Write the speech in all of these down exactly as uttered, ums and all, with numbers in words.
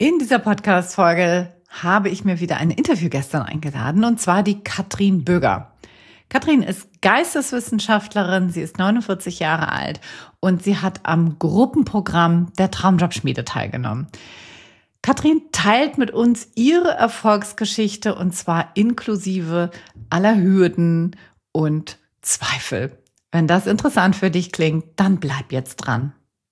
In dieser Podcast-Folge habe ich mir wieder eine Interviewgästin eingeladen, und zwar die Katrin Böger. Katrin ist Geisteswissenschaftlerin, sie ist neunundvierzig Jahre alt und sie hat am Gruppenprogramm der Traumjobschmiede teilgenommen. Katrin teilt mit uns ihre Erfolgsgeschichte, und zwar inklusive aller Hürden und Zweifel. Wenn das interessant für dich klingt, dann bleib jetzt dran.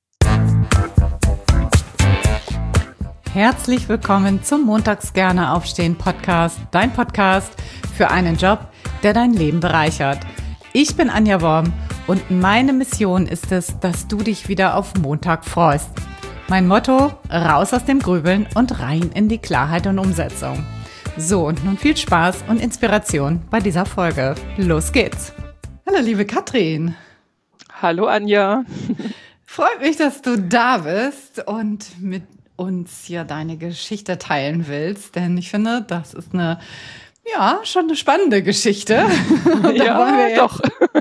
Herzlich willkommen zum Montags gerne aufstehen Podcast, dein Podcast für einen Job, der dein Leben bereichert. Ich bin Anja Worm und meine Mission ist es, dass du dich wieder auf Montag freust. Mein Motto: raus aus dem Grübeln und rein in die Klarheit und Umsetzung. So, und nun viel Spaß und Inspiration bei dieser Folge. Los geht's. Hallo liebe Katrin. Hallo Anja. Freut mich, dass du da bist und mit uns hier deine Geschichte teilen willst, denn ich finde, das ist eine, ja, schon eine spannende Geschichte. Und da ja, wollen wir jetzt, doch.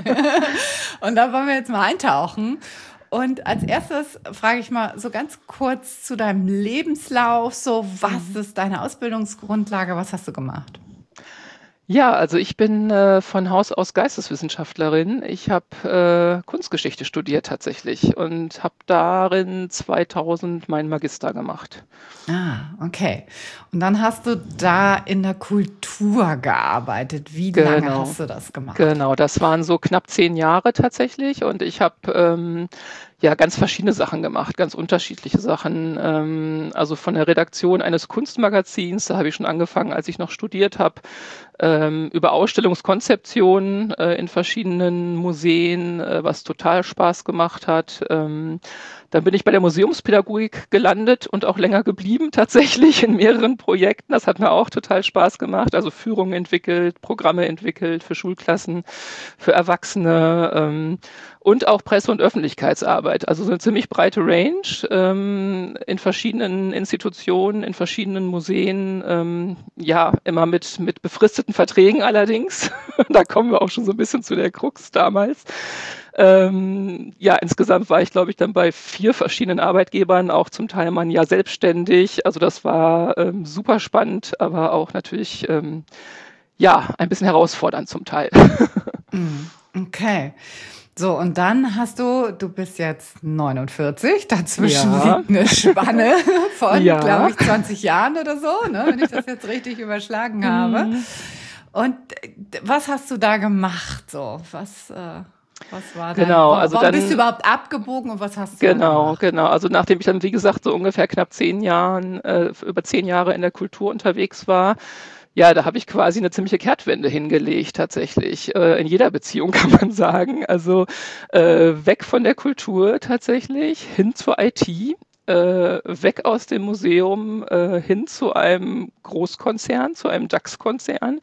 Und da wollen wir jetzt mal eintauchen. Und als erstes frage ich mal so ganz kurz zu deinem Lebenslauf, so was ist deine Ausbildungsgrundlage, was hast du gemacht? Ja, also ich bin äh, von Haus aus Geisteswissenschaftlerin. Ich habe äh, Kunstgeschichte studiert tatsächlich und habe darin zweitausend meinen Magister gemacht. Ah, okay. Und dann hast du da in der Kultur gearbeitet. Wie Genau. lange hast du das gemacht? Genau, das waren so knapp zehn Jahre tatsächlich und ich habe ähm, ja ganz verschiedene Sachen gemacht, ganz unterschiedliche Sachen. Ähm, also von der Redaktion eines Kunstmagazins, da habe ich schon angefangen, als ich noch studiert habe, ähm, über Ausstellungskonzeption äh, in verschiedenen Museen, äh, was total Spaß gemacht hat. Ähm, Dann bin ich bei der Museumspädagogik gelandet und auch länger geblieben, tatsächlich in mehreren Projekten. Das hat mir auch total Spaß gemacht. Also Führungen entwickelt, Programme entwickelt für Schulklassen, für Erwachsene ähm, und auch Presse- und Öffentlichkeitsarbeit. Also so eine ziemlich breite Range ähm, in verschiedenen Institutionen, in verschiedenen Museen. Ähm, ja, immer mit, mit befristeten Verträgen allerdings. Da kommen wir auch schon so ein bisschen zu der Krux damals. Ähm, ja, insgesamt war ich, glaube ich, dann bei vier verschiedenen Arbeitgebern, auch zum Teil mal ein Jahr selbstständig. Also das war ähm, super spannend, aber auch natürlich, ähm, ja, ein bisschen herausfordernd zum Teil. Okay. So, und dann hast du, du bist jetzt neunundvierzig, dazwischen Ja. liegt eine Spanne von, Ja. glaube ich, zwanzig Jahren oder so, ne, wenn ich das jetzt richtig überschlagen habe. Und äh, was hast du da gemacht so? Was, äh, was war da? Genau, Warum also warum dann- bist du überhaupt abgebogen und was hast du da Genau, gemacht? genau. Also nachdem ich dann, wie gesagt, so ungefähr knapp zehn Jahren, äh, über zehn Jahre in der Kultur unterwegs war, ja, da habe ich quasi eine ziemliche Kehrtwende hingelegt, tatsächlich. Äh, in jeder Beziehung kann man sagen. Also äh, weg von der Kultur tatsächlich, hin zur I T. Äh, weg aus dem Museum äh, hin zu einem Großkonzern, zu einem DAX-Konzern.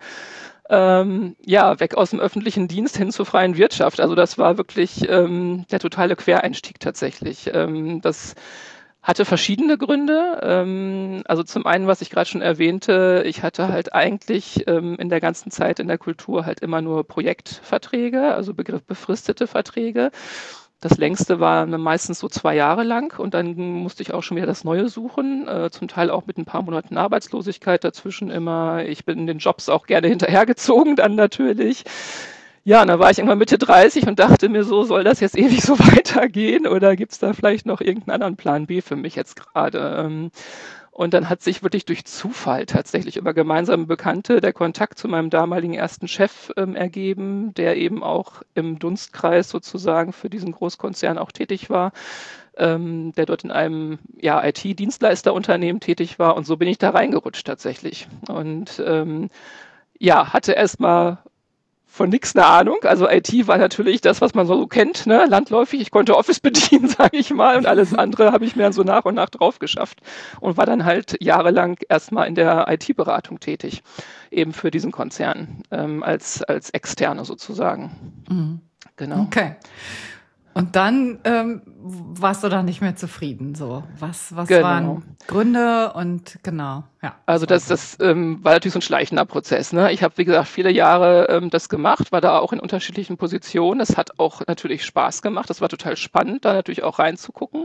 Ähm, ja, weg aus dem öffentlichen Dienst hin zur freien Wirtschaft. Also das war wirklich ähm, der totale Quereinstieg tatsächlich. Ähm, das hatte verschiedene Gründe. Ähm, also zum einen, was ich gerade schon erwähnte, ich hatte halt eigentlich ähm, in der ganzen Zeit in der Kultur halt immer nur Projektverträge, also Begriff befristete Verträge. Das längste war meistens so zwei Jahre lang und dann musste ich auch schon wieder das Neue suchen, äh, zum Teil auch mit ein paar Monaten Arbeitslosigkeit dazwischen immer. Ich bin den Jobs auch gerne hinterhergezogen dann natürlich. Ja, und dann war ich irgendwann Mitte dreißig und dachte mir so, soll das jetzt ewig so weitergehen oder gibt es da vielleicht noch irgendeinen anderen Plan B für mich jetzt gerade? Ähm, Und dann hat sich wirklich durch Zufall tatsächlich über gemeinsame Bekannte der Kontakt zu meinem damaligen ersten Chef ähm, ergeben, der eben auch im Dunstkreis sozusagen für diesen Großkonzern auch tätig war, ähm, der dort in einem ja, I T-Dienstleisterunternehmen tätig war. Und so bin ich da reingerutscht tatsächlich. Und ähm, ja, hatte erstmal von nichts eine Ahnung. Also I T war natürlich das, was man so kennt, ne? Landläufig. Ich konnte Office bedienen, sage ich mal, und alles andere habe ich mir dann so nach und nach drauf geschafft und war dann halt jahrelang erstmal in der I T-Beratung tätig, eben für diesen Konzern, ähm, als, als Externe sozusagen. Mhm. Genau. Okay. Und dann ähm, warst du da nicht mehr zufrieden. So, was, was Genau. waren Gründe und genau, ja. Also das, das ähm, war natürlich so ein schleichender Prozess. Ne? Ich habe, wie gesagt, viele Jahre ähm, das gemacht, war da auch in unterschiedlichen Positionen. Es hat auch natürlich Spaß gemacht. Das war total spannend, da natürlich auch reinzugucken.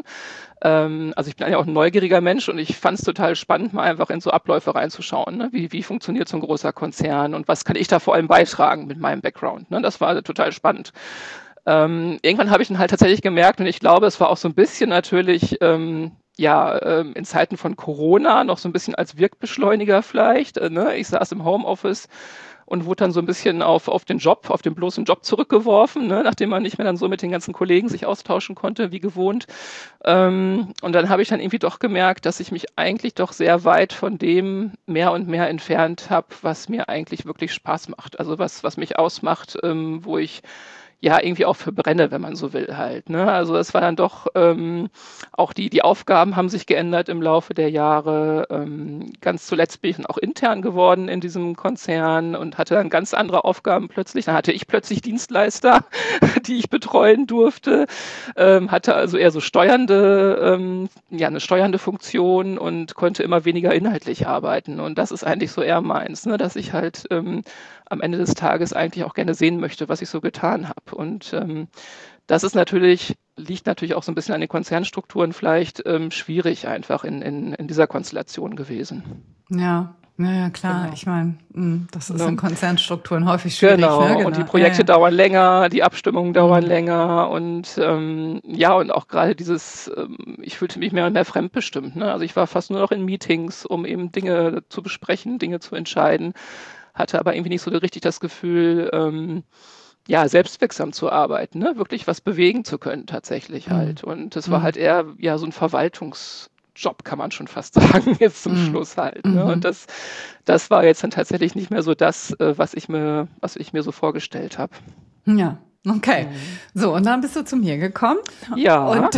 Ähm, also ich bin ja auch ein neugieriger Mensch und ich fand es total spannend, mal einfach in so Abläufe reinzuschauen. Ne? Wie, wie funktioniert so ein großer Konzern und was kann ich da vor allem beitragen mit meinem Background? Ne? Das war total spannend. Ähm, irgendwann habe ich dann halt tatsächlich gemerkt, und ich glaube, es war auch so ein bisschen natürlich, ähm, ja, ähm, in Zeiten von Corona noch so ein bisschen als Wirkbeschleuniger vielleicht. Äh, ne? Ich saß im Homeoffice und wurde dann so ein bisschen auf, auf den Job, auf den bloßen Job zurückgeworfen, ne? Nachdem man nicht mehr dann so mit den ganzen Kollegen sich austauschen konnte, wie gewohnt. Ähm, und dann habe ich dann irgendwie doch gemerkt, dass ich mich eigentlich doch sehr weit von dem mehr und mehr entfernt habe, was mir eigentlich wirklich Spaß macht. Also was, was mich ausmacht, ähm, wo ich ja irgendwie auch für brenne, wenn man so will halt. Ne? Also es war dann doch, ähm, auch die, die Aufgaben haben sich geändert im Laufe der Jahre. Ähm, ganz zuletzt bin ich dann auch intern geworden in diesem Konzern und hatte dann ganz andere Aufgaben plötzlich. Dann hatte ich plötzlich Dienstleister, die ich betreuen durfte, ähm, hatte also eher so steuernde, ähm, ja, eine steuernde Funktion und konnte immer weniger inhaltlich arbeiten. Und das ist eigentlich so eher meins, ne? Dass ich halt ähm, am Ende des Tages eigentlich auch gerne sehen möchte, was ich so getan habe. Und ähm, das ist natürlich, liegt natürlich auch so ein bisschen an den Konzernstrukturen vielleicht ähm, schwierig einfach in, in, in dieser Konstellation gewesen. Ja, ja, ja, klar. Genau. Ich meine, das ist Ne? in Konzernstrukturen häufig schwierig. Genau, Ne? Genau. und die Projekte ja, ja. dauern länger, die Abstimmungen dauern Mhm. länger und ähm, ja, und auch gerade dieses, ähm, ich fühlte mich mehr und mehr fremdbestimmt. Ne? Also ich war fast nur noch in Meetings, um eben Dinge zu besprechen, Dinge zu entscheiden, hatte aber irgendwie nicht so richtig das Gefühl, ähm, ja, selbstwirksam zu arbeiten, ne? Wirklich was bewegen zu können tatsächlich Mhm. halt. Und das war Mhm. halt eher ja so ein Verwaltungsjob, kann man schon fast sagen, jetzt zum Mhm. Schluss halt. Ne? Und Mhm. das, das war jetzt dann tatsächlich nicht mehr so das, äh, was ich mir, was ich mir so vorgestellt habe. Ja, okay. Mhm. So, und dann bist du zu mir gekommen Ja, und,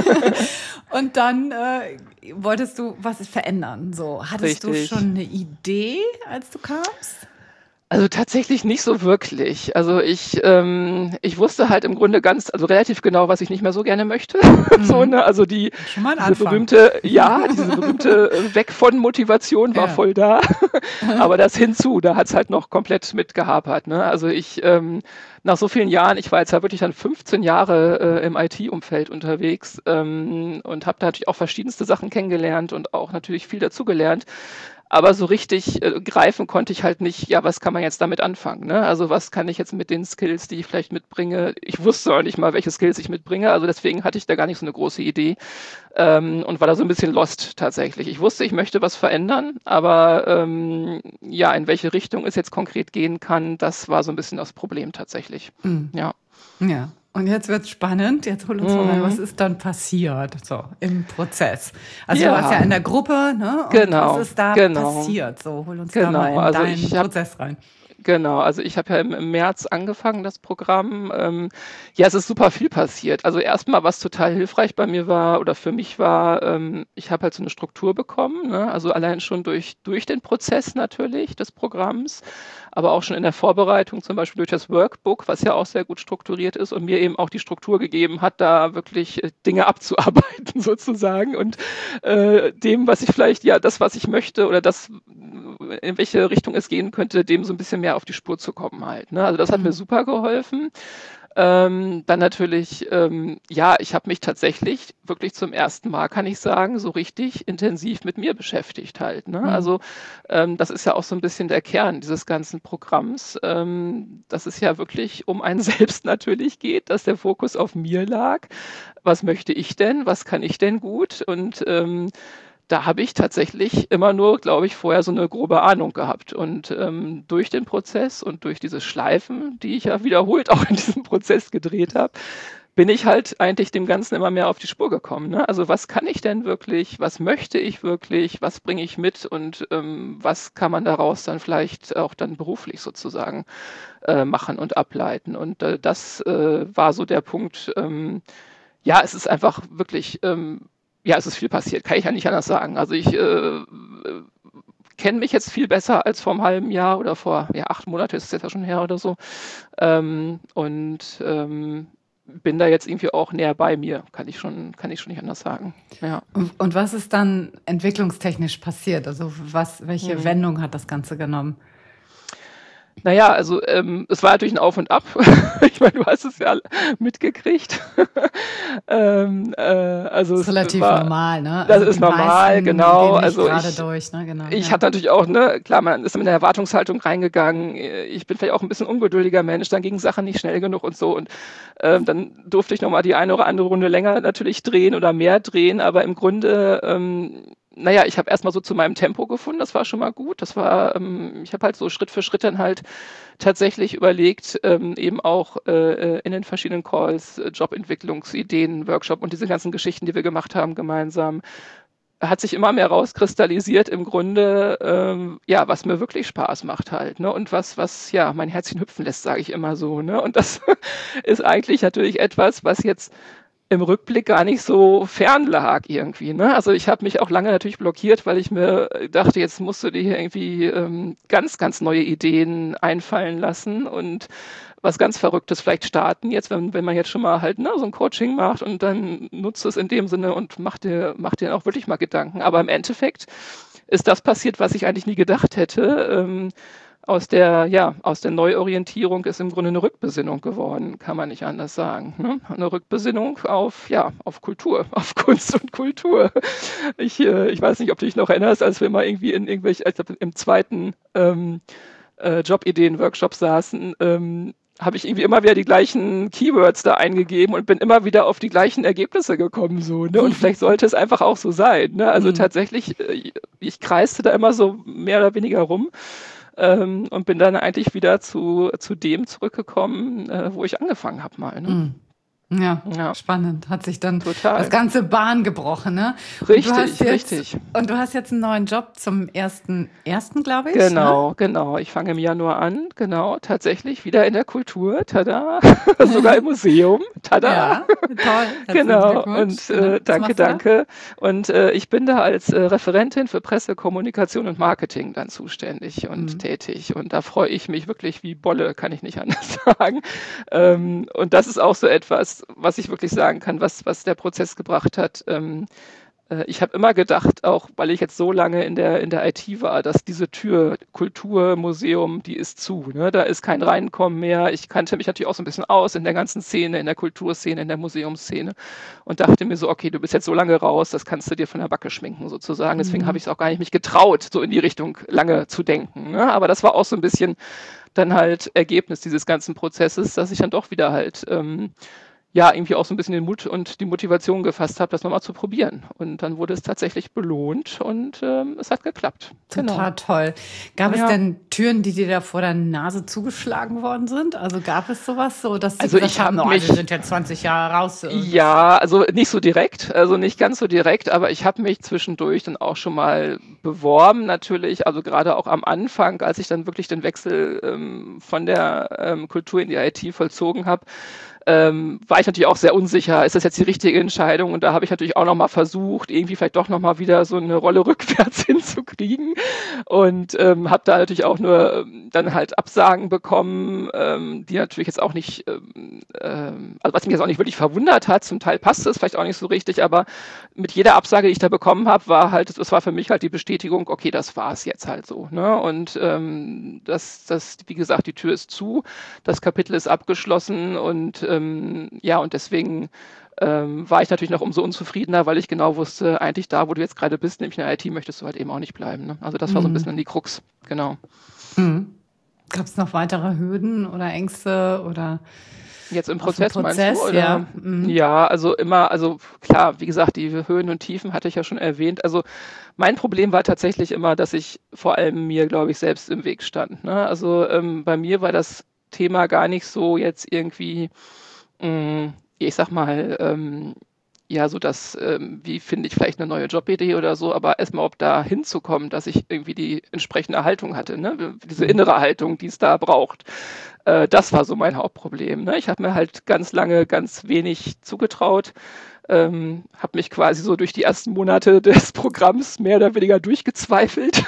und dann äh, wolltest du was verändern. So, hattest du richtig. schon eine Idee, als du kamst? Also tatsächlich nicht so wirklich. Also ich, ähm, ich wusste halt im Grunde ganz, also relativ genau, was ich nicht mehr so gerne möchte. So, Mhm. ne? Also die, Schon mal ein diese Anfang. berühmte, ja, diese berühmte äh, Weg von Motivation war Ja. voll da. Aber das hinzu, da hat's halt noch komplett mit gehapert. Ne? Also ich, ähm, nach so vielen Jahren, ich war jetzt ja wirklich dann fünfzehn Jahre äh, im I T-Umfeld unterwegs ähm, und habe da natürlich auch verschiedenste Sachen kennengelernt und auch natürlich viel dazugelernt. Aber so richtig äh, greifen konnte ich halt nicht, ja, was kann man jetzt damit anfangen? Ne? Also was kann ich jetzt mit den Skills, die ich vielleicht mitbringe? Ich wusste auch nicht mal, welche Skills ich mitbringe, also deswegen hatte ich da gar nicht so eine große Idee ähm, und war da so ein bisschen lost tatsächlich. Ich wusste, ich möchte was verändern, aber ähm, ja, in welche Richtung es jetzt konkret gehen kann, das war so ein bisschen das Problem tatsächlich. Mhm. Ja. Ja. Und jetzt wird's spannend. Jetzt hol uns mal rein, was Mhm. ist dann passiert so im Prozess? Also du warst ja Ja, in der Gruppe, ne? Und was genau, ist da genau, passiert? So, hol uns da mal genau. in Also deinen ich habe Prozess rein. Genau, also ich habe ja im, im März angefangen, das Programm. Ähm, ja, es ist super viel passiert. Also erstmal, was total hilfreich bei mir war oder für mich war, ähm, ich habe halt so eine Struktur bekommen, ne? Also allein schon durch, durch den Prozess natürlich des Programms, aber auch schon in der Vorbereitung, zum Beispiel durch das Workbook, was ja auch sehr gut strukturiert ist und mir eben auch die Struktur gegeben hat, da wirklich äh, Dinge abzuarbeiten sozusagen und äh, dem, was ich vielleicht, ja, das, was ich möchte oder das, in welche Richtung es gehen könnte, dem so ein bisschen mehr auf die Spur zu kommen halt. Ne? Also das hat mir Mhm. super geholfen. Ähm, dann natürlich, ähm, ja, ich habe mich tatsächlich wirklich zum ersten Mal, kann ich sagen, so richtig intensiv mit mir beschäftigt halt. Ne? Mhm. Also ähm, das ist ja auch so ein bisschen der Kern dieses ganzen Programms, ähm, dass es ja wirklich um einen selbst natürlich geht, dass der Fokus auf mir lag. Was möchte ich denn? Was kann ich denn gut? Und ähm, da habe ich tatsächlich immer nur, glaube ich, vorher so eine grobe Ahnung gehabt. Und ähm, durch den Prozess und durch diese Schleifen, die ich ja wiederholt auch in diesem Prozess gedreht habe, bin ich halt eigentlich dem Ganzen immer mehr auf die Spur gekommen. Ne? Also was kann ich denn wirklich, was möchte ich wirklich, was bringe ich mit und ähm, was kann man daraus dann vielleicht auch dann beruflich sozusagen äh, machen und ableiten. Und äh, das äh, war so der Punkt, ähm, ja, es ist einfach wirklich, ähm, ja, es ist viel passiert, kann ich ja nicht anders sagen. Also ich äh, kenne mich jetzt viel besser als vor einem halben Jahr oder vor, ja, acht Monate ist es jetzt ja schon her oder so. Ähm, und ähm, bin da jetzt irgendwie auch näher bei mir, kann ich schon, kann ich schon nicht anders sagen. Ja. Und, und was ist dann entwicklungstechnisch passiert? Also was, welche Hm. Wendung hat das Ganze genommen? Naja, also ähm, es war natürlich ein Auf und Ab. Ich meine, du hast es ja mitgekriegt. ähm, äh, also Das ist es relativ war, normal, ne? das Also ist die normal, meisten genau. gehen nicht Also gerade ich, durch, ne? Genau, ich ja. hatte natürlich auch, ne, klar, man ist mit einer Erwartungshaltung reingegangen. Ich bin vielleicht auch ein bisschen ungeduldiger Mensch, dann gingen Sachen nicht schnell genug und so. Und ähm, dann durfte ich nochmal die eine oder andere Runde länger natürlich drehen oder mehr drehen. Aber im Grunde, ähm, naja, ich habe erstmal so zu meinem Tempo gefunden, das war schon mal gut. Das war, ähm, ich habe halt so Schritt für Schritt dann halt tatsächlich überlegt, ähm, eben auch äh, in den verschiedenen Calls, äh, Jobentwicklungsideen, Workshop und diese ganzen Geschichten, die wir gemacht haben gemeinsam, hat sich immer mehr rauskristallisiert im Grunde, ähm, ja, was mir wirklich Spaß macht halt, ne? Und was, was, ja, mein Herzchen hüpfen lässt, sage ich immer so, ne? Und das ist eigentlich natürlich etwas, was jetzt im Rückblick gar nicht so fern lag irgendwie, ne? Also ich habe mich auch lange natürlich blockiert, weil ich mir dachte, jetzt musst du dir hier irgendwie ähm, ganz, ganz neue Ideen einfallen lassen und was ganz Verrücktes vielleicht starten jetzt, wenn, wenn man jetzt schon mal halt ne, so ein Coaching macht und dann nutzt es in dem Sinne und macht dir, macht dir auch wirklich mal Gedanken. Aber im Endeffekt ist das passiert, was ich eigentlich nie gedacht hätte. Ähm, aus der, ja, aus der Neuorientierung ist im Grunde eine Rückbesinnung geworden, kann man nicht anders sagen. Ne? Eine Rückbesinnung auf, ja, auf Kultur, auf Kunst und Kultur. Ich, äh, ich weiß nicht, ob du dich noch erinnerst, als wir mal irgendwie in irgendwelchen, ich glaube, im zweiten ähm, äh, Jobideen-Workshop saßen, ähm, habe ich irgendwie immer wieder die gleichen Keywords da eingegeben und bin immer wieder auf die gleichen Ergebnisse gekommen, so, ne? Und vielleicht sollte es einfach auch so sein, ne? Also Mhm. tatsächlich, äh, ich kreiste da immer so mehr oder weniger rum. Ähm, und bin dann eigentlich wieder zu, zu dem zurückgekommen, äh, wo ich angefangen habe mal. Ne? Mhm. Ja, Ja, spannend. Hat sich dann das total. ganze Bahn gebrochen, ne? Und du Richtig, hast jetzt, richtig. und du hast jetzt einen neuen Job zum ersten, ersten, glaube ich, ne? Genau, genau. Ich fange im Januar an, genau, tatsächlich wieder in der Kultur, tada, sogar im Museum, tada. Ja, toll. Herzlichen Genau, Glückwunsch. und Genau. äh, Was danke, machst du da? danke. Und äh, ich bin da als äh, Referentin für Presse, Kommunikation und Marketing dann zuständig und Mhm. tätig. Und da freue ich mich wirklich wie Bolle, kann ich nicht anders sagen. Ähm, und das ist auch so etwas, was ich wirklich sagen kann, was, was der Prozess gebracht hat. Ähm, äh, ich habe immer gedacht, auch weil ich jetzt so lange in der, in der I T war, dass diese Tür Kultur, Museum, die ist zu. Ne? Da ist kein Reinkommen mehr. Ich kannte mich natürlich auch so ein bisschen aus in der ganzen Szene, in der Kulturszene, in der Museumsszene und dachte mir so, okay, du bist jetzt so lange raus, das kannst du dir von der Backe schminken sozusagen. Deswegen habe Mhm. ich es auch gar nicht mich getraut, so in die Richtung lange zu denken. Ne? Aber das war auch so ein bisschen dann halt Ergebnis dieses ganzen Prozesses, dass ich dann doch wieder halt ähm, ja, irgendwie auch so ein bisschen den Mut und die Motivation gefasst habe, das nochmal zu probieren. Und dann wurde es tatsächlich belohnt und ähm, es hat geklappt. Genau. Total toll. Gab es Ja. denn Türen, die dir da vor der Nase zugeschlagen worden sind? Also gab es sowas so, dass die Also gesagt ich haben, hab oh, mich- wir sind jetzt zwanzig Jahre raus. äh, Ja, also nicht so direkt, also nicht ganz so direkt, aber ich habe mich zwischendurch dann auch schon mal beworben natürlich, also gerade auch am Anfang, als ich dann wirklich den Wechsel ähm, von der ähm, Kultur in die I T vollzogen habe, ähm, war ich natürlich auch sehr unsicher, ist das jetzt die richtige Entscheidung? Und da habe ich natürlich auch nochmal versucht, irgendwie vielleicht doch nochmal wieder so eine Rolle rückwärts hinzukriegen und ähm, habe da natürlich auch nur ähm, dann halt Absagen bekommen, ähm, die natürlich jetzt auch nicht, ähm, ähm, also was mich jetzt auch nicht wirklich verwundert hat, zum Teil passt es vielleicht auch nicht so richtig, aber mit jeder Absage, die ich da bekommen habe, war halt, das war für mich halt die Bestätigung, okay, das war es jetzt halt so, ne? Und ähm, das, das, wie gesagt, die Tür ist zu, das Kapitel ist abgeschlossen und ähm, ja, und deswegen ähm, war ich natürlich noch umso unzufriedener, weil ich genau wusste, eigentlich da, wo du jetzt gerade bist, nämlich in der I T, möchtest du halt eben auch nicht bleiben. Ne? Also das war so ein bisschen die Krux, genau. Mhm. Gab es noch weitere Hürden oder Ängste oder Jetzt im aus dem Prozess, meinst Prozess? du? Oder? Ja. Mhm. Ja, also immer, also klar, wie gesagt, die Höhen und Tiefen hatte ich ja schon erwähnt. Also mein Problem war tatsächlich immer, dass ich vor allem mir, glaube ich, selbst im Weg stand. Ne? Also ähm, bei mir war das Thema gar nicht so jetzt irgendwie, mh, ich sag mal, ähm, ja, so das, ähm, wie finde ich vielleicht eine neue Jobidee oder so, aber erstmal, ob da hinzukommen, dass ich irgendwie die entsprechende Haltung hatte, ne? Diese innere Haltung, die es da braucht. Äh, das war so mein Hauptproblem. Ne? Ich habe mir halt ganz lange ganz wenig zugetraut. Ähm, habe mich quasi so durch die ersten Monate des Programms mehr oder weniger durchgezweifelt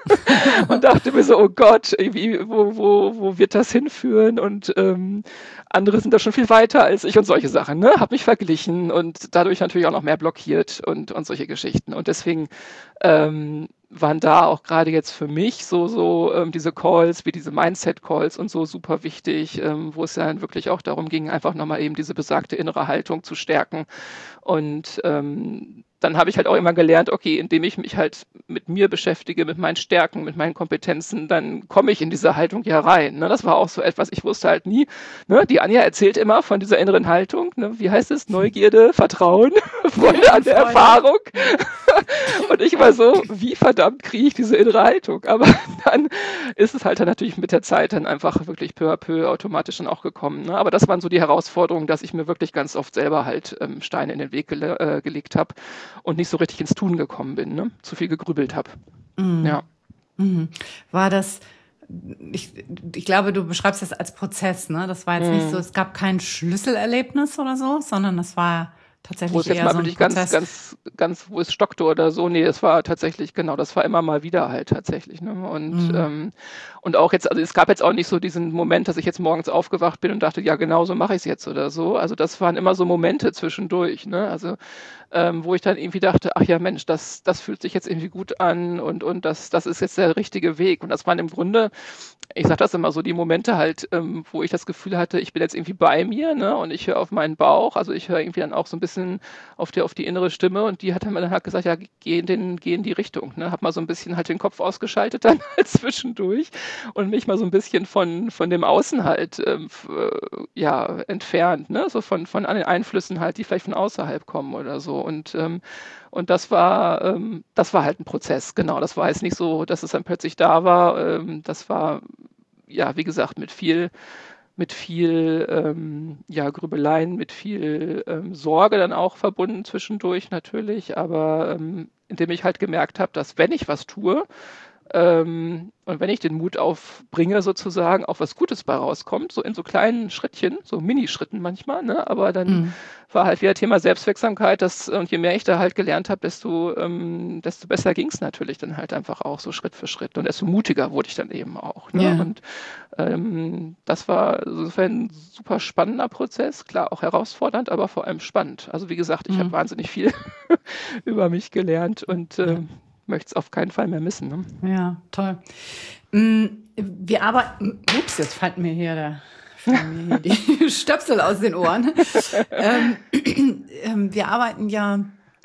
und dachte mir so, oh Gott, wie, wo, wo, wo wird das hinführen? Und ähm, andere sind da schon viel weiter als ich und solche Sachen. Ne? Habe mich verglichen und dadurch natürlich auch noch mehr blockiert und, und solche Geschichten. Und deswegen ähm, waren da auch gerade jetzt für mich so, so ähm, diese Calls, wie diese Mindset-Calls und so super wichtig, ähm, wo es ja dann wirklich auch darum ging, einfach nochmal eben diese besagte innere Haltung zu stärken. Und ähm, dann habe ich halt auch immer gelernt, okay, indem ich mich halt mit mir beschäftige, mit meinen Stärken, mit meinen Kompetenzen, dann komme ich in diese Haltung ja rein. Ne? Das war auch so etwas, ich wusste halt nie, ne? Die Anja erzählt immer von dieser inneren Haltung, ne? Wie heißt es? Neugierde, Vertrauen, Freude an der Freude. Erfahrung. Und ich war so, wie verdammt kriege ich diese innere Haltung? Aber dann ist es halt dann natürlich mit der Zeit dann einfach wirklich peu à peu automatisch dann auch gekommen. Ne? Aber das waren so die Herausforderungen, dass ich mir wirklich ganz oft selber halt ähm, Steine in den Weg gele äh, gelegt habe und nicht so richtig ins Tun gekommen bin, ne? Zu viel gegrübelt habe. Mhm. Ja. Mhm. War das, ich, ich glaube, du beschreibst das als Prozess, ne? Das war jetzt Mhm. nicht so, es gab kein Schlüsselerlebnis oder so, sondern das war tatsächlich Wo es jetzt eher mal so ein wirklich ganz, Prozess. ganz, ganz, wo es stockte oder so. Nee, das war tatsächlich, genau, das war immer mal wieder halt tatsächlich. Ne? Und, Mhm. ähm, und auch jetzt, also es gab jetzt auch nicht so diesen Moment, dass ich jetzt morgens aufgewacht bin und dachte, ja, genau so mache ich es jetzt oder so. Also das waren immer so Momente zwischendurch, ne? Also ähm, wo ich dann irgendwie dachte, ach ja, Mensch, das, das fühlt sich jetzt irgendwie gut an und, und das, das ist jetzt der richtige Weg. Und das waren im Grunde, ich sage das immer so, die Momente halt, ähm, wo ich das Gefühl hatte, ich bin jetzt irgendwie bei mir, ne? Und ich höre auf meinen Bauch, also ich höre irgendwie dann auch so ein bisschen auf die, auf die innere Stimme und die hat dann halt gesagt, ja, geh in, den, geh in die Richtung, ne? Hab mal so ein bisschen halt den Kopf ausgeschaltet dann halt zwischendurch und mich mal so ein bisschen von, von dem Außen halt, ähm, f- äh, ja, entfernt, ne? So von, von an den Einflüssen halt, die vielleicht von außerhalb kommen oder so. Und, ähm, und das war, ähm, das war halt ein Prozess, genau. Das war jetzt nicht so, dass es dann plötzlich da war. Ähm, das war, ja, wie gesagt, mit viel, mit viel ähm, ja, Grübeleien, mit viel ähm, Sorge dann auch verbunden zwischendurch natürlich, aber ähm, indem ich halt gemerkt habe, dass wenn ich was tue, ähm, und wenn ich den Mut aufbringe, sozusagen, auch was Gutes bei rauskommt, so in so kleinen Schrittchen, so Minischritten manchmal, ne? Aber dann Mhm. war halt wieder Thema Selbstwirksamkeit, das, und je mehr ich da halt gelernt habe, desto, ähm, desto besser ging es natürlich dann halt einfach auch so Schritt für Schritt und desto mutiger wurde ich dann eben auch. Ne? Ja. Und ähm, das war insofern ein super spannender Prozess, klar auch herausfordernd, aber vor allem spannend. Also wie gesagt, ich habe Mhm. wahnsinnig viel über mich gelernt und Ja. ähm, möchte es auf keinen Fall mehr missen. Ne? Ja, toll. Mm, Wir arbeiten, ups, jetzt fällt mir hier der, fallen mir hier die Stöpsel aus den Ohren. Ähm, ähm, wir arbeiten ja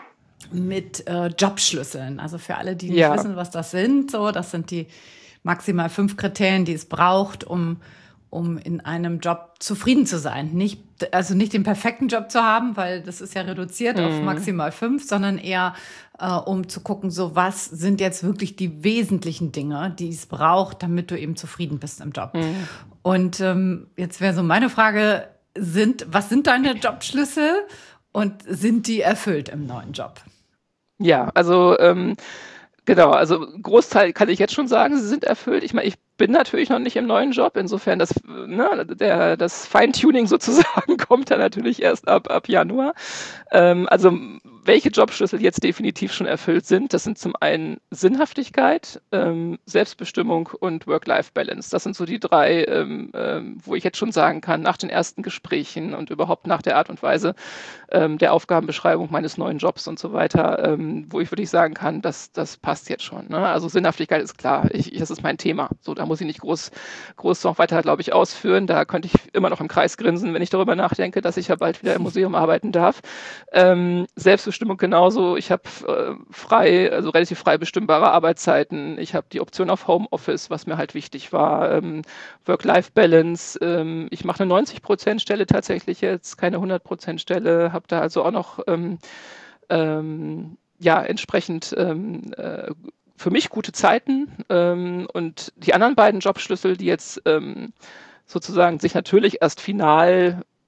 mit äh, Jobschlüsseln. Also für alle, die nicht Ja. wissen, was das sind, so, das sind die maximal fünf Kriterien, die es braucht, um, um in einem Job zufrieden zu sein. Nicht, also nicht den perfekten Job zu haben, weil das ist ja reduziert auf Mhm. maximal fünf, sondern eher äh, um zu gucken, so was sind jetzt wirklich die wesentlichen Dinge, die es braucht, damit du eben zufrieden bist im Job. Mhm. Und ähm, jetzt wäre so meine Frage, sind, was sind deine Jobschlüssel und sind die erfüllt im neuen Job? Ja, also ähm, genau, also Großteil kann ich jetzt schon sagen, sie sind erfüllt. Ich meine, ich bin natürlich noch nicht im neuen Job, insofern das, ne, der, das Feintuning sozusagen kommt dann natürlich erst ab, ab Januar. Ähm, also welche Jobschlüssel jetzt definitiv schon erfüllt sind, das sind zum einen Sinnhaftigkeit, ähm, Selbstbestimmung und Work-Life-Balance. Das sind so die drei, ähm, ähm, wo ich jetzt schon sagen kann, nach den ersten Gesprächen und überhaupt nach der Art und Weise ähm, der Aufgabenbeschreibung meines neuen Jobs und so weiter, ähm, wo ich wirklich sagen kann, das, das passt jetzt schon. Ne? Also Sinnhaftigkeit ist klar, ich, ich, das ist mein Thema. So, da muss ich nicht groß, groß noch weiter, glaube ich, ausführen. Da könnte ich immer noch im Kreis grinsen, wenn ich darüber nachdenke, dass ich ja bald wieder im Museum arbeiten darf. Ähm, Selbstbestimmung genauso. Ich habe äh, frei, also relativ frei bestimmbare Arbeitszeiten. Ich habe die Option auf Homeoffice, was mir halt wichtig war. Ähm, Work-Life-Balance. Ähm, ich mache eine neunzig-Prozent-Stelle tatsächlich jetzt, keine hundert-Prozent-Stelle. Habe da also auch noch ähm, ähm, ja entsprechend ähm, äh, für mich gute Zeiten. Ähm, und die anderen beiden Jobschlüssel, die jetzt ähm, sozusagen sich natürlich erst final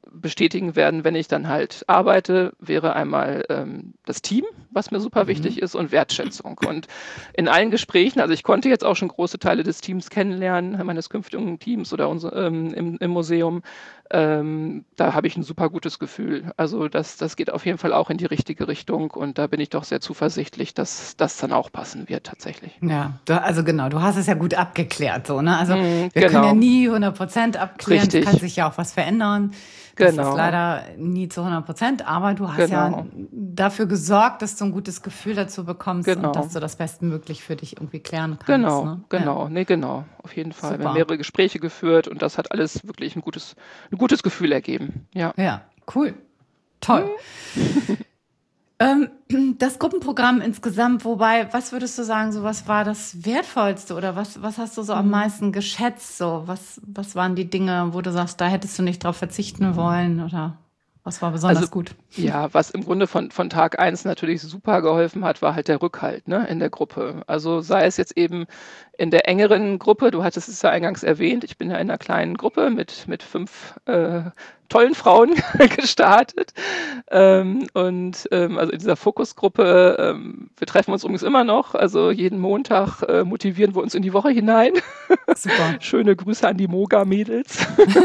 bestätigen werden, wenn ich dann halt arbeite, wäre einmal ähm, das Team, was mir super mhm. wichtig ist, und Wertschätzung. Und in allen Gesprächen, also ich konnte jetzt auch schon große Teile des Teams kennenlernen, meines künftigen Teams oder unser, ähm, im, im Museum, ähm, da habe ich ein super gutes Gefühl. Also das, das geht auf jeden Fall auch in die richtige Richtung und da bin ich doch sehr zuversichtlich, dass das dann auch passen wird tatsächlich. Ja, du, also genau, du hast es ja gut abgeklärt, so, ne? Also mm, wir genau. können ja nie hundert Prozent abklären, Richtig. es kann sich ja auch was verändern. Das genau. ist leider nie zu hundert Prozent, aber du hast genau. ja dafür gesorgt, dass du ein gutes Gefühl dazu bekommst genau. und dass du das bestmöglich für dich irgendwie klären kannst. Genau, ne? genau, ja. nee, genau, auf jeden Fall. Super. Wir haben mehrere Gespräche geführt und das hat alles wirklich ein gutes, ein gutes Gefühl ergeben. Ja, ja, cool, toll. Hm. ähm, das Gruppenprogramm insgesamt, wobei, was würdest du sagen, so was war das Wertvollste oder was, was hast du so am meisten geschätzt? So, was, was waren die Dinge, wo du sagst, da hättest du nicht drauf verzichten wollen oder was war besonders also, gut? Ja, was im Grunde von, von Tag eins natürlich super geholfen hat, war halt der Rückhalt, ne, in der Gruppe. Also sei es jetzt eben in der engeren Gruppe, du hattest es ja eingangs erwähnt, ich bin ja in einer kleinen Gruppe mit, mit fünf äh, tollen Frauen gestartet. Ähm, und ähm, also in dieser Fokusgruppe, ähm, wir treffen uns übrigens immer noch, also jeden Montag äh, motivieren wir uns in die Woche hinein. Super. Schöne Grüße an die Moga-Mädels,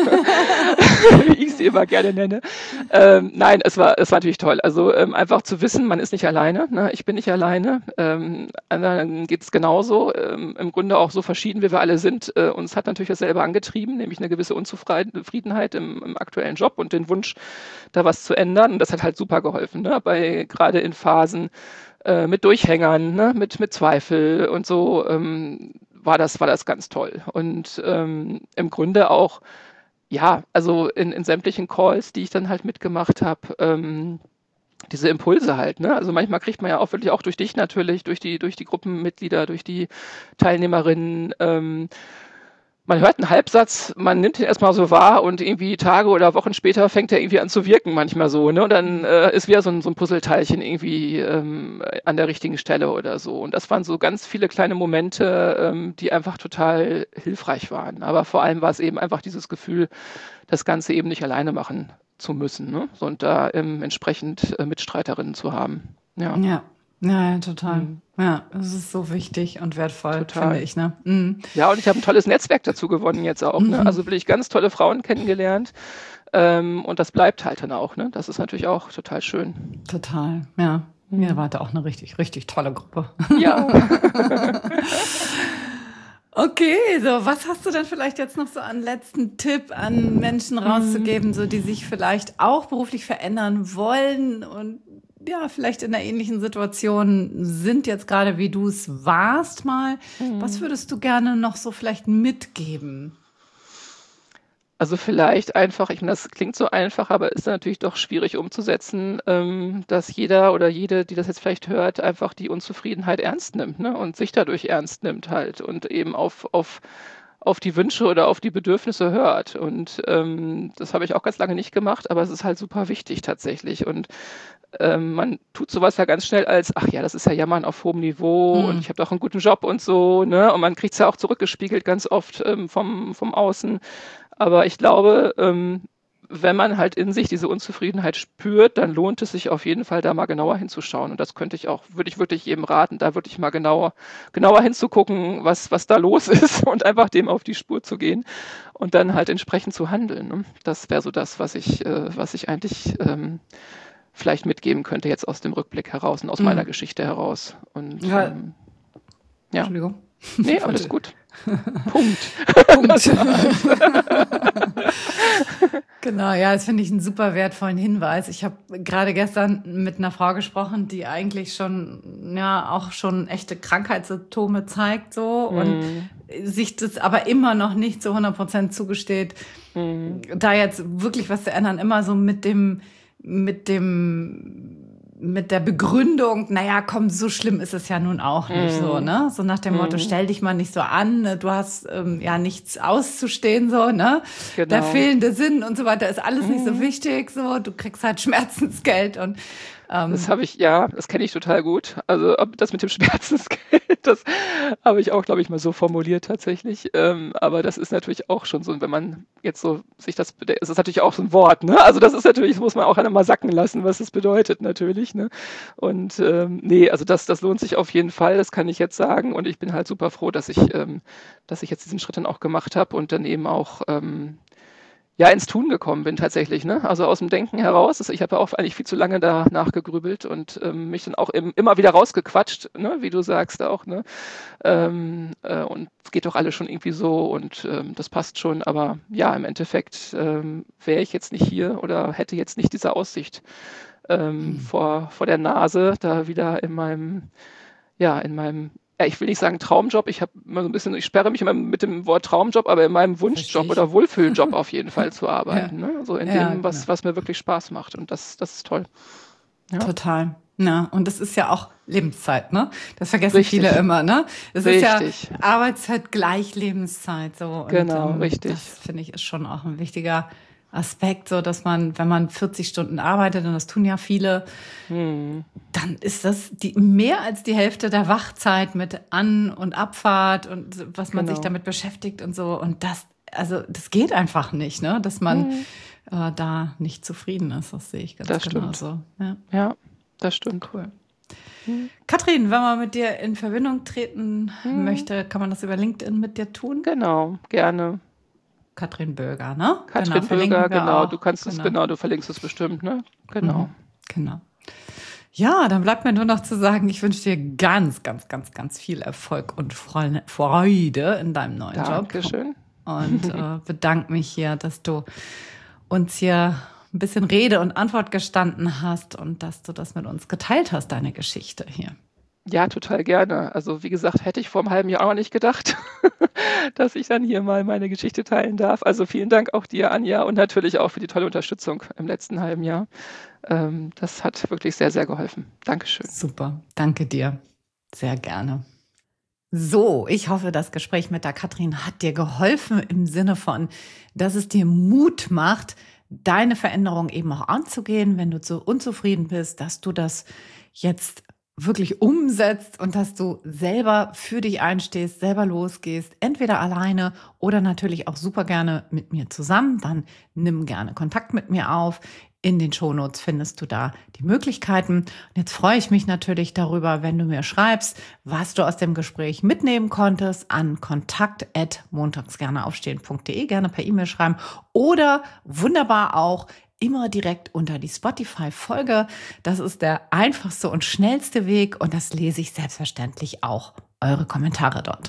wie ich sie immer gerne nenne. Ähm, nein, es war, es war natürlich toll. Also ähm, einfach zu wissen, man ist nicht alleine. Ne? Ich bin nicht alleine. Ähm, anderen geht es genauso. Ähm, Im Grunde auch so verschieden, wie wir alle sind. Äh, uns hat natürlich dasselbe angetrieben, nämlich eine gewisse Unzufriedenheit im, im aktuellen Job und den Wunsch, da was zu ändern. Und das hat halt super geholfen, ne? Bei gerade in Phasen äh, mit Durchhängern, ne? mit, mit Zweifel und so ähm, war das, war das ganz toll. Und ähm, im Grunde auch, ja, also in, in sämtlichen Calls, die ich dann halt mitgemacht habe, ähm, diese Impulse halt, ne? Also manchmal kriegt man ja auch wirklich auch durch dich natürlich, durch die, durch die Gruppenmitglieder, durch die Teilnehmerinnen, ähm, man hört einen Halbsatz, man nimmt ihn erstmal so wahr und irgendwie Tage oder Wochen später fängt er irgendwie an zu wirken, manchmal so, ne? Und dann äh, ist wieder so ein, so ein Puzzleteilchen irgendwie ähm, an der richtigen Stelle oder so. Und das waren so ganz viele kleine Momente, ähm, die einfach total hilfreich waren. Aber vor allem war es eben einfach dieses Gefühl, das Ganze eben nicht alleine machen zu müssen, ne? Und da ähm, entsprechend äh, Mitstreiterinnen zu haben. Ja. Ja. Ja, total. Mhm. Ja, das ist so wichtig und wertvoll, total. finde ich. Ne? Mhm. Ja, und ich habe ein tolles Netzwerk dazu gewonnen jetzt auch. Mhm. Ne? Also wirklich ganz tolle Frauen kennengelernt. Ähm, und das bleibt halt dann auch. Ne? Das ist natürlich auch total schön. Total, ja. Mhm. Ihr wart auch eine richtig, richtig tolle Gruppe. Ja. Okay, so was hast du denn vielleicht jetzt noch so an letzten Tipp an Menschen rauszugeben, mhm. so die sich vielleicht auch beruflich verändern wollen und ja, vielleicht in einer ähnlichen Situation sind jetzt gerade, wie du es warst mal. Mhm. Was würdest du gerne noch so vielleicht mitgeben? Also vielleicht einfach, ich meine, das klingt so einfach, aber ist natürlich doch schwierig umzusetzen, ähm, dass jeder oder jede, die das jetzt vielleicht hört, einfach die Unzufriedenheit ernst nimmt, ne? Und sich dadurch ernst nimmt halt und eben auf, auf, auf die Wünsche oder auf die Bedürfnisse hört. Und ähm, das habe ich auch ganz lange nicht gemacht, aber es ist halt super wichtig tatsächlich. Und ähm, man tut sowas ja ganz schnell als, ach ja, das ist ja Jammern auf hohem Niveau mhm. und ich habe doch einen guten Job und so, ne? Und man kriegt es ja auch zurückgespiegelt ganz oft ähm, vom, vom Außen. Aber ich glaube, ähm, wenn man halt in sich diese Unzufriedenheit spürt, dann lohnt es sich auf jeden Fall, da mal genauer hinzuschauen. Und das könnte ich auch, würde ich wirklich jedem raten, da wirklich mal genauer, genauer hinzugucken, was, was da los ist und einfach dem auf die Spur zu gehen und dann halt entsprechend zu handeln. Ne? Das wäre so das, was ich, äh, was ich eigentlich ähm, vielleicht mitgeben könnte jetzt aus dem Rückblick heraus und aus mhm. meiner Geschichte heraus. Und ja. Ähm, ja. Entschuldigung. Nee, alles gut. Punkt. Punkt. Genau, ja, das finde ich einen super wertvollen Hinweis. Ich habe gerade gestern mit einer Frau gesprochen, die eigentlich schon, ja, auch schon echte Krankheitssymptome zeigt, so, mm. und sich das aber immer noch nicht zu hundert Prozent zugesteht, mm. da jetzt wirklich was zu ändern, immer so mit dem, mit dem, mit der Begründung, naja, komm, so schlimm ist es ja nun auch nicht, mm. so, ne? So nach dem Motto, mm. stell dich mal nicht so an, du hast ähm, ja nichts auszustehen, so, ne? Genau. Der fehlende Sinn und so weiter ist alles mm. nicht so wichtig, so, du kriegst halt Schmerzensgeld und Das habe ich, ja, das kenne ich total gut. Also ob das mit dem Schmerzensgeld, das habe ich auch, glaube ich, mal so formuliert tatsächlich. Ähm, aber das ist natürlich auch schon so, wenn man jetzt so sich das, es ist natürlich auch so ein Wort, ne? Also das ist natürlich, das muss man auch einmal sacken lassen, was es bedeutet natürlich, ne? Und ähm, nee, also das, das lohnt sich auf jeden Fall, das kann ich jetzt sagen. Und ich bin halt super froh, dass ich, ähm, dass ich jetzt diesen Schritt dann auch gemacht habe und dann eben auch ähm, ja, ins Tun gekommen bin tatsächlich, ne? Also aus dem Denken heraus. Ich habe ja auch eigentlich viel zu lange da nachgegrübelt und ähm, mich dann auch im, immer wieder rausgequatscht, ne? Wie du sagst auch, ne? Ähm, äh, und es geht doch alles schon irgendwie so und ähm, das passt schon. Aber ja, im Endeffekt ähm, wäre ich jetzt nicht hier oder hätte jetzt nicht diese Aussicht ähm, mhm. vor, vor der Nase, da wieder in meinem, ja, in meinem ja, ich will nicht sagen Traumjob, ich habe immer so ein bisschen, ich sperre mich immer mit dem Wort Traumjob, aber in meinem Wunschjob oder Wohlfühljob auf jeden Fall zu arbeiten. Ja. Ne? So in ja, dem, was, genau. was mir wirklich Spaß macht. Und das, das ist toll. Ja. Total. Ja, und das ist ja auch Lebenszeit, ne? Das vergessen richtig. Viele immer, ne? Es ist ja Arbeitszeit gleich Lebenszeit. So. Und, genau, ähm, richtig. Das finde ich ist schon auch ein wichtiger Aspekt, so dass man, wenn man vierzig Stunden arbeitet, und das tun ja viele, hm. dann ist das die, mehr als die Hälfte der Wachzeit mit An- und Abfahrt und was man genau. sich damit beschäftigt und so. Und das, also das geht einfach nicht, ne? Dass man hm. äh, da nicht zufrieden ist. Das sehe ich ganz das genau stimmt. so. Ja. ja, das stimmt. Cool. Hm. Katrin, wenn man mit dir in Verbindung treten hm. möchte, kann man das über LinkedIn mit dir tun? Genau, gerne. Katrin Böger, ne? Katrin genau, Böger, genau. Du kannst genau. es, genau, du verlinkst es bestimmt, ne? Genau. Mhm, genau. Ja, dann bleibt mir nur noch zu sagen, ich wünsche dir ganz, ganz, ganz, ganz viel Erfolg und Freude in deinem neuen Dankeschön. Job. Und äh, bedanke mich hier, dass du uns hier ein bisschen Rede und Antwort gestanden hast und dass du das mit uns geteilt hast, deine Geschichte hier. Ja, total gerne. Also wie gesagt, hätte ich vor einem halben Jahr auch nicht gedacht, dass ich dann hier mal meine Geschichte teilen darf. Also vielen Dank auch dir, Anja, und natürlich auch für die tolle Unterstützung im letzten halben Jahr. Ähm, das hat wirklich sehr, sehr geholfen. Dankeschön. Super, danke dir. Sehr gerne. So, ich hoffe, das Gespräch mit der Katrin hat dir geholfen im Sinne von, dass es dir Mut macht, deine Veränderung eben auch anzugehen, wenn du zu unzufrieden bist, dass du das jetzt wirklich umsetzt und dass du selber für dich einstehst, selber losgehst, entweder alleine oder natürlich auch super gerne mit mir zusammen. Dann nimm gerne Kontakt mit mir auf. In den Shownotes findest du da die Möglichkeiten. Und jetzt freue ich mich natürlich darüber, wenn du mir schreibst, was du aus dem Gespräch mitnehmen konntest, an kontakt at montagsgerneaufstehen punkt de, gerne per E-Mail schreiben oder wunderbar auch immer direkt unter die Spotify-Folge. Das ist der einfachste und schnellste Weg und das lese ich selbstverständlich auch, eure Kommentare dort.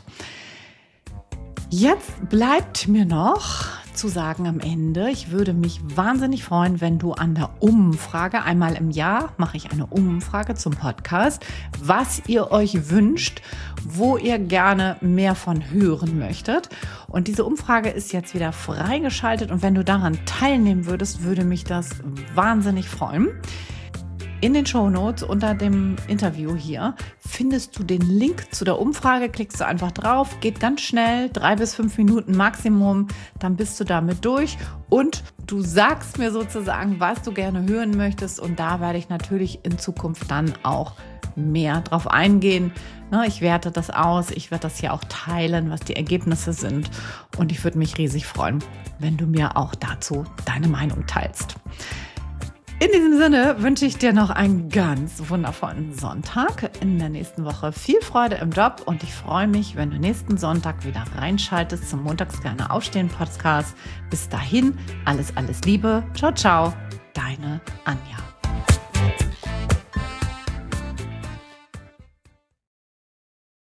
Jetzt bleibt mir noch zu sagen am Ende, ich würde mich wahnsinnig freuen, wenn du an der Umfrage, einmal im Jahr mache ich eine Umfrage zum Podcast, was ihr euch wünscht, wo ihr gerne mehr von hören möchtet. Und diese Umfrage ist jetzt wieder freigeschaltet und wenn du daran teilnehmen würdest, würde mich das wahnsinnig freuen. In den Shownotes unter dem Interview hier findest du den Link zu der Umfrage. Klickst du einfach drauf, geht ganz schnell, drei bis fünf Minuten Maximum, dann bist du damit durch und du sagst mir sozusagen, was du gerne hören möchtest und da werde ich natürlich in Zukunft dann auch mehr drauf eingehen. Ich werte das aus, ich werde das hier auch teilen, was die Ergebnisse sind und ich würde mich riesig freuen, wenn du mir auch dazu deine Meinung teilst. In diesem Sinne wünsche ich dir noch einen ganz wundervollen Sonntag. In der nächsten Woche viel Freude im Job und ich freue mich, wenn du nächsten Sonntag wieder reinschaltest zum Montags gerne aufstehen Podcast. Bis dahin, alles, alles Liebe. Ciao, ciao. Deine Anja.